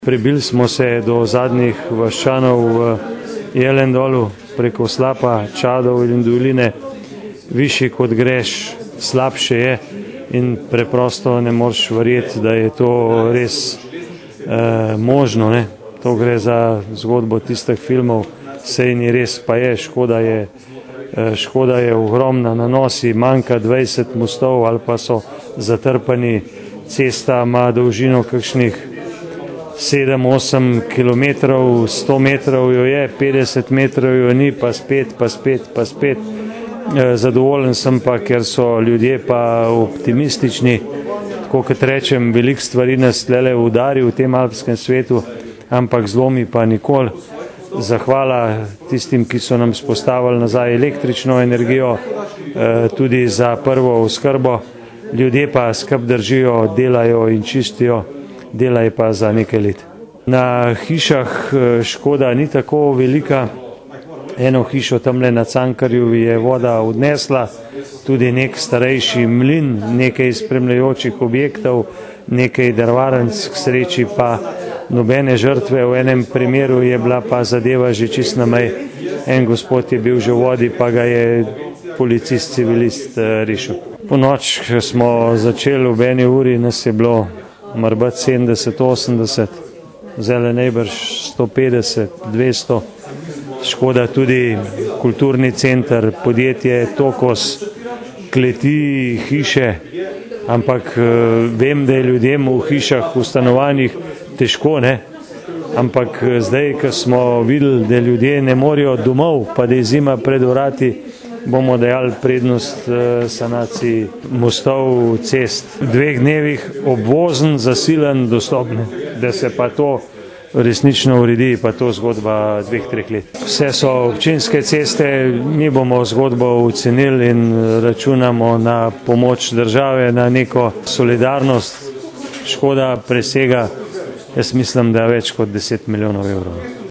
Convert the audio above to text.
Prebili smo se do zadnjih vaščanov v Jelendolu, preko Slapa, Čadov in doline. Višji kot greš, slabše je in preprosto ne moreš verjeti, da je to res možno. Ne? To gre za zgodbo tistih filmov, sej ni res, pa je, škoda je ogromna, na nosi manjka 20 mostov ali pa so zatrpani, cesta ima dolžino kakšnih 7-8 kilometrov, 100 metrov jo je, 50 metrov jo ni, pa spet. Zadovoljen sem pa, ker so ljudje pa optimistični, tako kot rečem, veliko stvari nas tlele udari v tem alpskem svetu, ampak zlomi pa nikoli. Zahvala tistim, ki so nam spostavili nazaj električno energijo, tudi za prvo oskrbo. Ljudje pa skrb držijo, delajo in čistijo. Dela je pa za nekaj let. Na hišah škoda ni tako velika. Eno hišo tamle na Cankarju je voda odnesla, tudi nek starejši mlin, nekaj spremljajočih objektov, nekaj drvarnic, k sreči pa nobene žrtve. V enem primeru je bila pa zadeva že čist na meji. En gospod je bil že v vodi, pa ga je policist, civilist rešil. Po noč smo začeli ob eni uri, nas je bilo morbiti 70-80, zdaj najbrž 150, 200. Škoda tudi kulturni center, podjetje Tokos, kleti, hiše, ampak vem, da je ljudem v hišah, v stanovanjih težko, ne? Ampak zdaj, ko smo videli, da ljudje ne morejo domov, pa da je zima pred vrati, bomo dajali prednost sanaciji mostov, cest. V 2 dnevih obvozen, zasilen, dostopne, da se pa to resnično uredi, pa to zgodba 2-3 let. Vse so občinske ceste, mi bomo zgodbo ocenili in računamo na pomoč države, na neko solidarnost. Škoda presega, jaz mislim, da več kot 10 milijonov evrov.